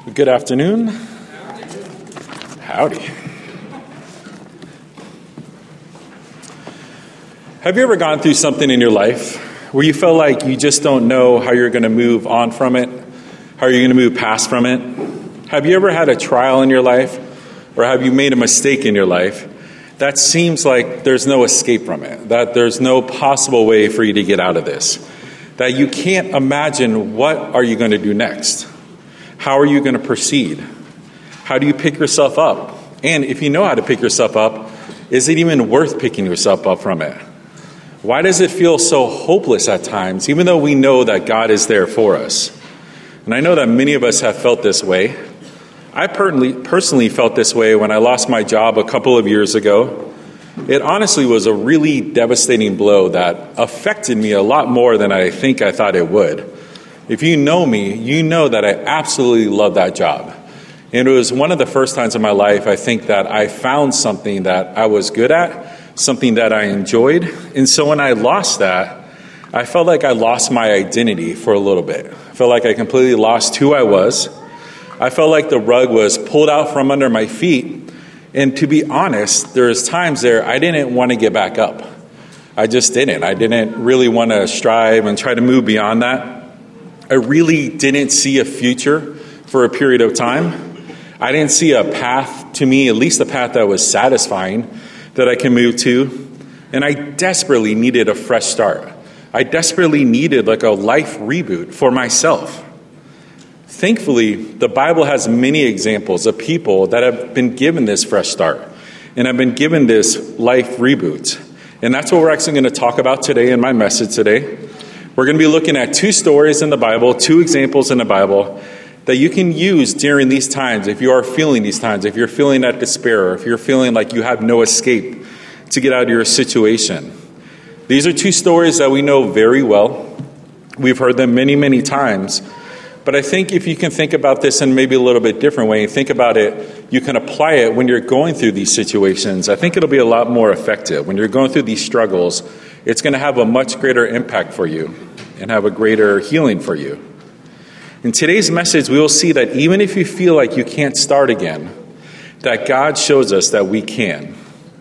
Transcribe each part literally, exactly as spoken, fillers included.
Good afternoon. Howdy. Have you ever gone through something in your life where you felt like you just don't know how you're going to move on from it, how you're going to move past from it? Have you ever had a trial in your life, or have you made a mistake in your life that seems like there's no escape from it, that there's no possible way for you to get out of this, that you can't imagine what are you going to do next? How are you going to proceed? How do you pick yourself up? And if you know how to pick yourself up, is it even worth picking yourself up from it? Why does it feel so hopeless at times, even though we know that God is there for us? And I know that many of us have felt this way. I personally, personally felt this way when I lost my job a couple of years ago. It honestly was a really devastating blow that affected me a lot more than I think I thought it would. If you know me, you know that I absolutely love that job. And it was one of the first times in my life, I think, that I found something that I was good at, something that I enjoyed. And so when I lost that, I felt like I lost my identity for a little bit. I felt like I completely lost who I was. I felt like the rug was pulled out from under my feet. And to be honest, there was times there I didn't want to get back up. I just didn't. I didn't really want to strive and try to move beyond that. I really didn't see a future for a period of time. I didn't see a path to me, at least a path that was satisfying, that I can move to. And I desperately needed a fresh start. I desperately needed like a life reboot for myself. Thankfully, the Bible has many examples of people that have been given this fresh start and have been given this life reboot. And that's what we're actually going to talk about today in my message today. We're going to be looking at two stories in the Bible, two examples in the Bible that you can use during these times. If you are feeling these times, if you're feeling that despair, or if you're feeling like you have no escape to get out of your situation. These are two stories that we know very well. We've heard them many, many times. But I think if you can think about this in maybe a little bit different way, and think about it, you can apply it when you're going through these situations. I think it'll be a lot more effective. When you're going through these struggles, it's going to have a much greater impact for you and have a greater healing for you. In today's message, we will see that even if you feel like you can't start again, that God shows us that we can.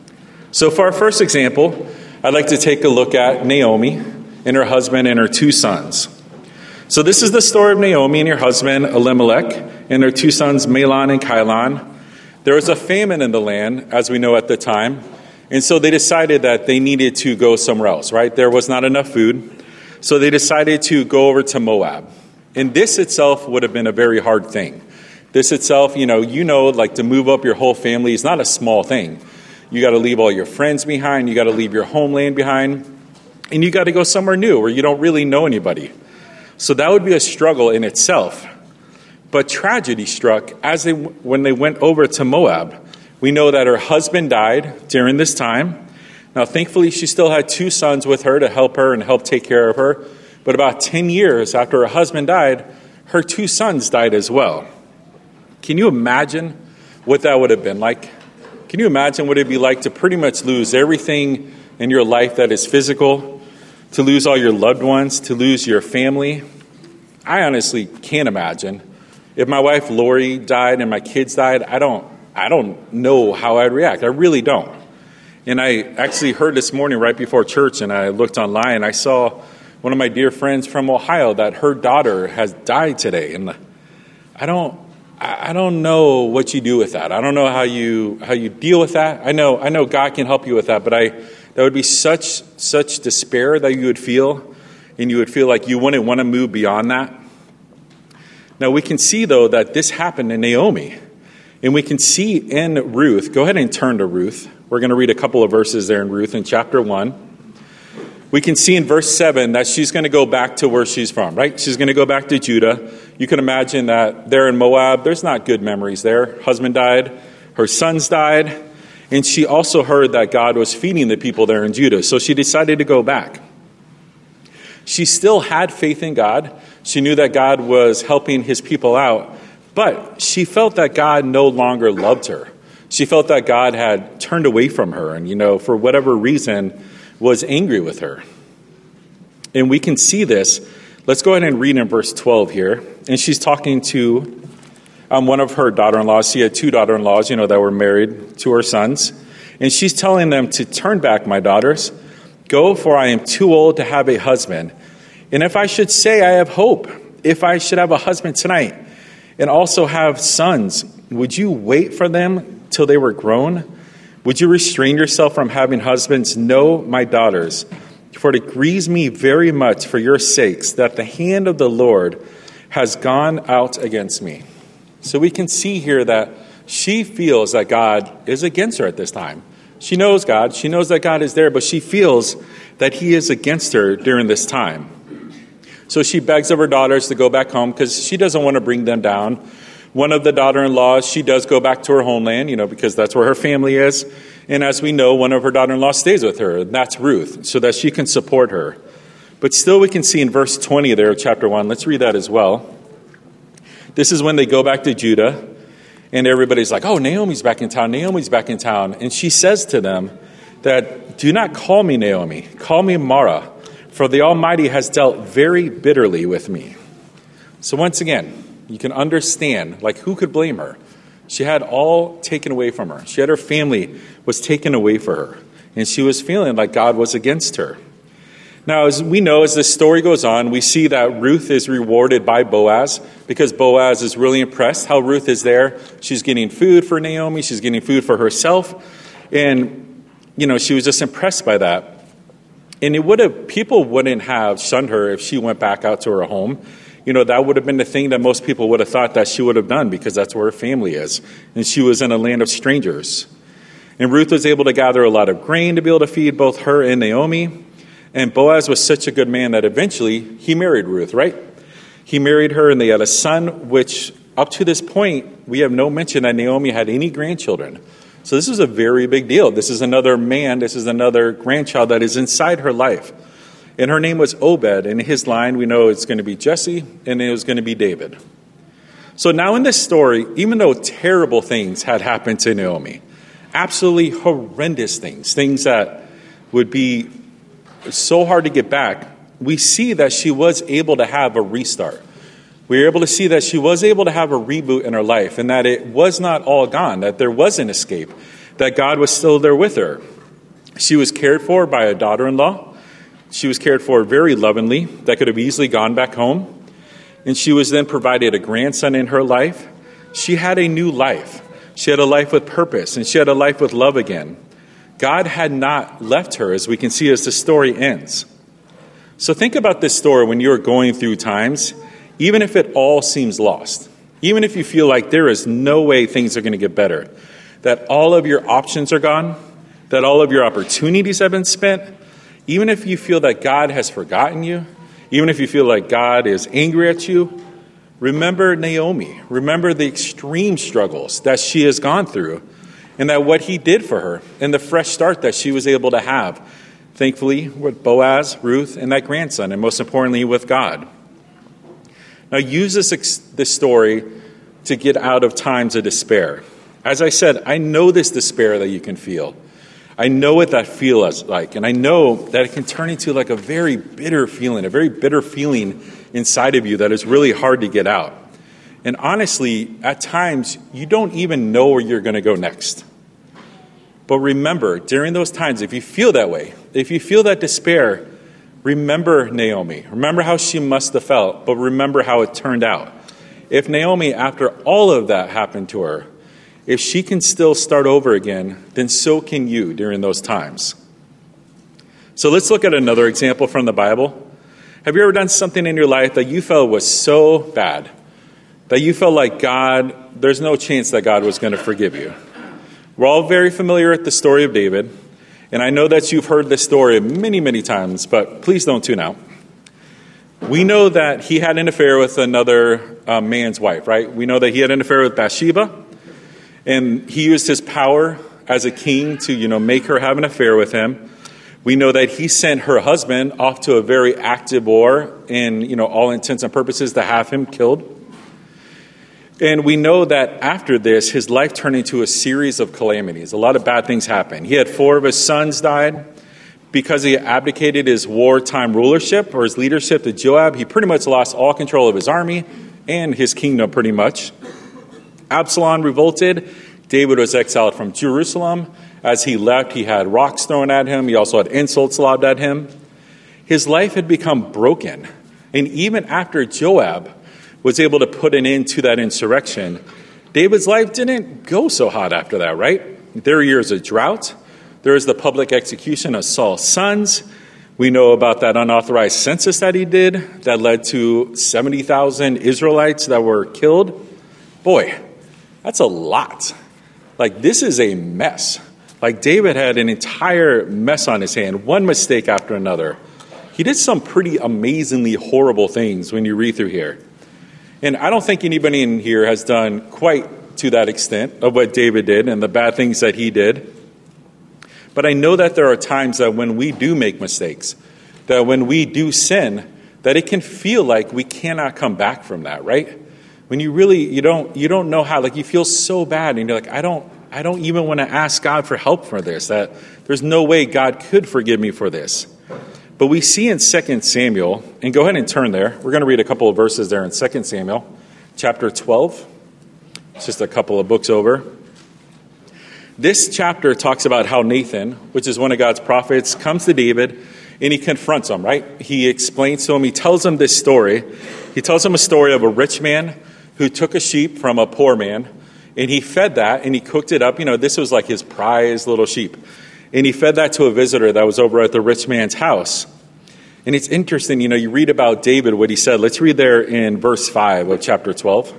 So for our first example, I'd like to take a look at Naomi and her husband and her two sons. So this is the story of Naomi and her husband, Elimelech, and their two sons, Mahlon and Chilion. There was a famine in the land, as we know at the time, and so they decided that they needed to go somewhere else, right? There was not enough food, so they decided to go over to Moab. And this itself would have been a very hard thing. This itself, you know, you know, like to move up your whole family is not a small thing. You got to leave all your friends behind, you got to leave your homeland behind, and you got to go somewhere new where you don't really know anybody. So that would be a struggle in itself. But tragedy struck as they when they went over to Moab. We know that her husband died during this time. Now, thankfully, she still had two sons with her to help her and help take care of her. But about ten years after her husband died, her two sons died as well. Can you imagine what that would have been like? Can you imagine what it would be like to pretty much lose everything in your life that is physical, to lose all your loved ones, to lose your family? I honestly can't imagine. If my wife Lori died and my kids died, I don't I don't know how I'd react. I really don't. And I actually heard this morning right before church, and I looked online, and I saw one of my dear friends from Ohio that her daughter has died today. And I don't I don't know what you do with that. I don't know how you how you deal with that. I know I know God can help you with that, but I that would be such such despair that you would feel, and you would feel like you wouldn't want to move beyond that. Now, we can see, though, that this happened in Naomi. And we can see in Ruth, go ahead and turn to Ruth. We're going to read a couple of verses there in Ruth in chapter one. We can see in verse seven that she's going to go back to where she's from, right? She's going to go back to Judah. You can imagine that there in Moab, there's not good memories there. Husband died, her sons died, and she also heard that God was feeding the people there in Judah. So she decided to go back. She still had faith in God. She knew that God was helping his people out, but she felt that God no longer loved her. She felt that God had turned away from her and, you know, for whatever reason, was angry with her. And we can see this. Let's go ahead and read in verse twelve here. And she's talking to um, one of her daughter-in-laws. She had two daughter-in-laws, you know, that were married to her sons. And she's telling them to turn back, my daughters. Go, for I am too old to have a husband. And if I should say I have hope, if I should have a husband tonight and also have sons, would you wait for them till they were grown? Would you restrain yourself from having husbands? No, my daughters, for it grieves me very much for your sakes that the hand of the Lord has gone out against me. So we can see here that she feels that God is against her at this time. She knows God. She knows that God is there, but she feels that he is against her during this time. So she begs of her daughters to go back home because she doesn't want to bring them down. One of the daughter-in-laws, she does go back to her homeland, you know, because that's where her family is. And as we know, one of her daughter-in-laws stays with her, and that's Ruth, so that she can support her. But still we can see in verse twenty there of chapter one, let's read that as well. This is when they go back to Judah, and everybody's like, oh, Naomi's back in town, Naomi's back in town. And she says to them that, do not call me Naomi, call me Mara, for the Almighty has dealt very bitterly with me. So once again, you can understand, like, who could blame her? She had all taken away from her. She had her family was taken away for her. And she was feeling like God was against her. Now, as we know, as this story goes on, we see that Ruth is rewarded by Boaz because Boaz is really impressed how Ruth is there. She's getting food for Naomi. She's getting food for herself. And, you know, she was just impressed by that. And it would have, people wouldn't have shunned her if she went back out to her home. You know, that would have been the thing that most people would have thought that she would have done because that's where her family is. And she was in a land of strangers. And Ruth was able to gather a lot of grain to be able to feed both her and Naomi. And Boaz was such a good man that eventually he married Ruth, right? He married her and they had a son, which up to this point, we have no mention that Naomi had any grandchildren. So this is a very big deal. This is another man. This is another grandchild that is inside her life. And her name was Obed. And his line, we know it's going to be Jesse, and it was going to be David. So now in this story, even though terrible things had happened to Naomi, absolutely horrendous things, things that would be so hard to get back, we see that she was able to have a restart. We were able to see that she was able to have a reboot in her life and that it was not all gone, that there was an escape, that God was still there with her. She was cared for by a daughter-in-law. She was cared for very lovingly, that could have easily gone back home. And she was then provided a grandson in her life. She had a new life. She had a life with purpose, and she had a life with love again. God had not left her, as we can see as the story ends. So think about this story when you're going through times, even if it all seems lost, even if you feel like there is no way things are going to get better, that all of your options are gone, that all of your opportunities have been spent, even if you feel that God has forgotten you, even if you feel like God is angry at you, remember Naomi. Remember the extreme struggles that she has gone through and that what he did for her and the fresh start that she was able to have, thankfully, with Boaz, Ruth, and that grandson, and most importantly, with God. Now, use this, this story to get out of times of despair. As I said, I know this despair that you can feel. I know what that feels like, and I know that it can turn into like a very bitter feeling, a very bitter feeling inside of you that is really hard to get out. And honestly, at times, you don't even know where you're going to go next. But remember, during those times, if you feel that way, if you feel that despair, remember Naomi. Remember how she must have felt, but remember how it turned out. If Naomi, after all of that happened to her, if she can still start over again, then so can you during those times. So let's look at another example from the Bible. Have you ever done something in your life that you felt was so bad, that you felt like God, there's no chance that God was going to forgive you? We're all very familiar with the story of David, and I know that you've heard this story many, many times, but please don't tune out. We know that he had an affair with another uh, man's wife, right? We know that he had an affair with Bathsheba. And he used his power as a king to, you know, make her have an affair with him. We know that he sent her husband off to a very active war in, you know, all intents and purposes to have him killed. And we know that after this, his life turned into a series of calamities. A lot of bad things happened. He had four of his sons died. Because he abdicated his wartime rulership or his leadership to Joab, he pretty much lost all control of his army and his kingdom pretty much. Absalom revolted, David was exiled from Jerusalem. As he left, he had rocks thrown at him. He also had insults lobbed at him. His life had become broken. And even after Joab was able to put an end to that insurrection, David's life didn't go so hot after that, right? There were years of drought. There was the public execution of Saul's sons. We know about that unauthorized census that he did that led to seventy thousand Israelites that were killed. Boy, that's a lot. Like, this is a mess. Like, David had an entire mess on his hand, one mistake after another. He did some pretty amazingly horrible things when you read through here. And I don't think anybody in here has done quite to that extent of what David did and the bad things that he did. But I know that there are times that when we do make mistakes, that when we do sin, that it can feel like we cannot come back from that, right? When you really, you don't, you don't know how, like you feel so bad and you're like, I don't, I don't even want to ask God for help for this, that there's no way God could forgive me for this. But we see in Second Samuel, and go ahead and turn there. We're going to read a couple of verses there in Second Samuel, chapter twelve. It's just a couple of books over. This chapter talks about how Nathan, which is one of God's prophets, comes to David and he confronts him, right? He explains to him, he tells him this story. He tells him a story of a rich man who took a sheep from a poor man, and he fed that and he cooked it up. You know, this was like his prized little sheep. And he fed that to a visitor that was over at the rich man's house. And it's interesting, you know, you read about David, what he said. Let's read there in verse five of chapter twelve.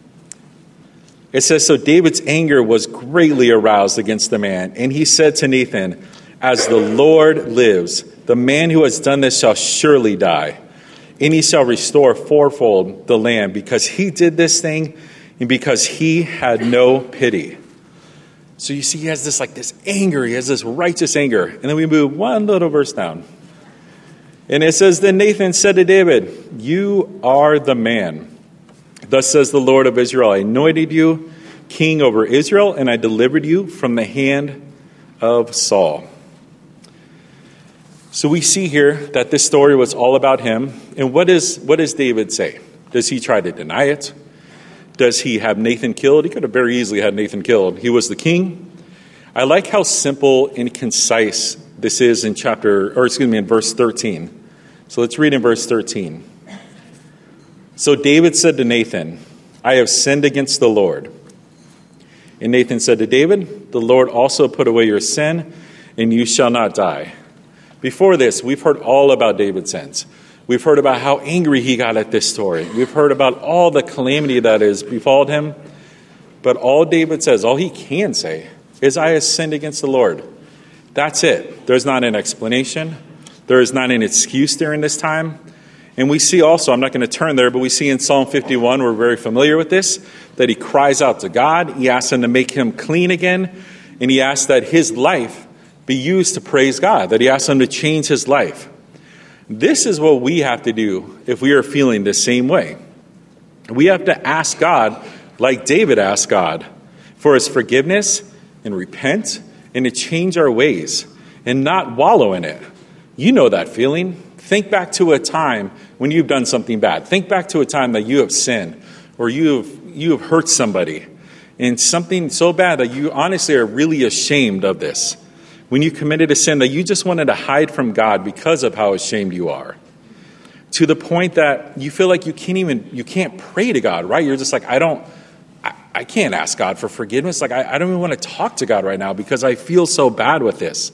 It says, so David's anger was greatly aroused against the man. And he said to Nathan, as the Lord lives, the man who has done this shall surely die. And he shall restore fourfold the land because he did this thing and because he had no pity. So you see, he has this like this anger. He has this righteous anger. And then we move one little verse down. And it says, then Nathan said to David, you are the man. Thus says the Lord of Israel, I anointed you king over Israel, and I delivered you from the hand of Saul. So we see here that this story was all about him. And what is what does David say? Does he try to deny it? Does he have Nathan killed? He could have very easily had Nathan killed. He was the king. I like how simple and concise this is in chapter, or excuse me, in verse thirteen. So let's read in verse thirteen. So David said to Nathan, I have sinned against the Lord. And Nathan said to David, the Lord also put away your sin, and you shall not die. Before this, we've heard all about David's sins. We've heard about how angry he got at this story. We've heard about all the calamity that has befallen him. But all David says, all he can say, is I have sinned against the Lord. That's it. There's not an explanation. There is not an excuse during this time. And we see also, I'm not going to turn there, but we see in Psalm fifty-one, we're very familiar with this, that he cries out to God. He asks him to make him clean again. And he asks that his life be used to praise God, that he asks him to change his life. This is what we have to do if we are feeling the same way. We have to ask God, like David asked God, for his forgiveness and repent and to change our ways and not wallow in it. You know that feeling. Think back to a time when you've done something bad. Think back to a time that you have sinned or you have, you have hurt somebody and something so bad that you honestly are really ashamed of this. When you committed a sin that you just wanted to hide from God because of how ashamed you are. To the point that you feel like you can't even, you can't pray to God, right? You're just like, I don't, I, I can't ask God for forgiveness. Like, I, I don't even want to talk to God right now because I feel so bad with this.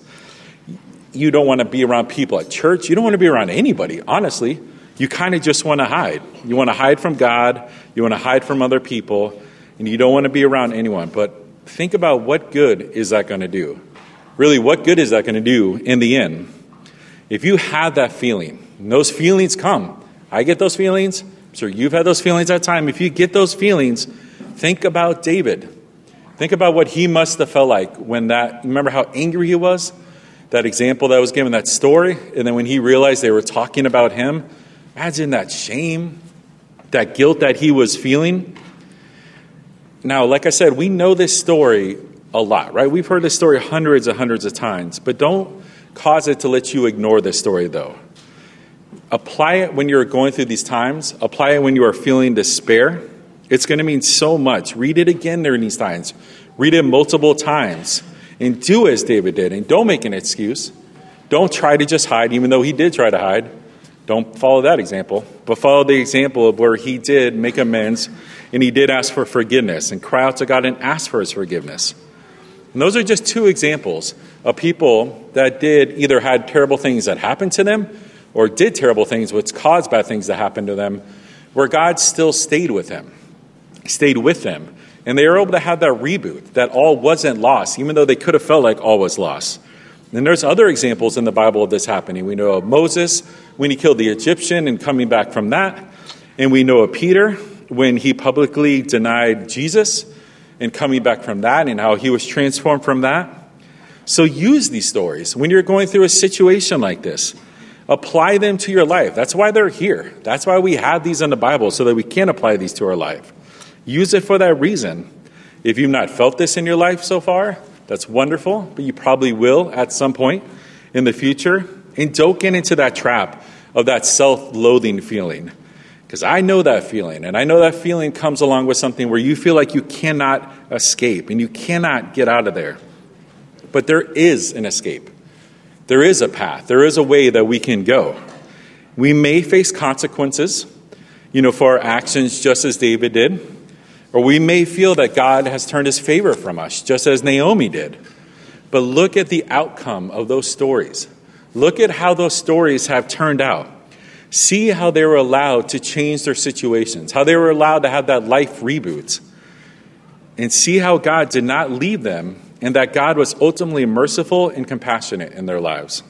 You don't want to be around people at church. You don't want to be around anybody, honestly. You kind of just want to hide. You want to hide from God. You want to hide from other people. And you don't want to be around anyone. But think about what good is that going to do? Really, what good is that going to do in the end? If you have that feeling, and those feelings come. I get those feelings. I'm sure you've had those feelings at time. If you get those feelings, think about David. Think about what he must have felt like when that, remember how angry he was? That example that was given, that story. And then when he realized they were talking about him, imagine that shame, that guilt that he was feeling. Now, like I said, we know this story a lot, right? We've heard this story hundreds and hundreds of times, but don't cause it to let you ignore this story, though. Apply it when you're going through these times. Apply it when you are feeling despair. It's going to mean so much. Read it again during these times. Read it multiple times. And do as David did. And don't make an excuse. Don't try to just hide, even though he did try to hide. Don't follow that example. But follow the example of where he did make amends, and he did ask for forgiveness, and cry out to God and ask for his forgiveness. And those are just two examples of people that did either had terrible things that happened to them, or did terrible things which caused bad things to happen to them, where God still stayed with him. Stayed with them. And they were able to have that reboot, that all wasn't lost, even though they could have felt like all was lost. And there's other examples in the Bible of this happening. We know of Moses when he killed the Egyptian and coming back from that. And we know of Peter when he publicly denied Jesus and coming back from that, and how he was transformed from that. So use these stories when you're going through a situation like this. Apply them to your life. That's why they're here. That's why we have these in the Bible, so that we can apply these to our life. Use it for that reason. If you've not felt this in your life so far, that's wonderful, but you probably will at some point in the future. And don't get into that trap of that self-loathing feeling. Because I know that feeling, and I know that feeling comes along with something where you feel like you cannot escape and you cannot get out of there. But there is an escape. There is a path. There is a way that we can go. We may face consequences, you know, for our actions, just as David did. Or we may feel that God has turned his favor from us, just as Naomi did. But look at the outcome of those stories. Look at how those stories have turned out. See how they were allowed to change their situations, how they were allowed to have that life reboot. And see how God did not leave them, and that God was ultimately merciful and compassionate in their lives.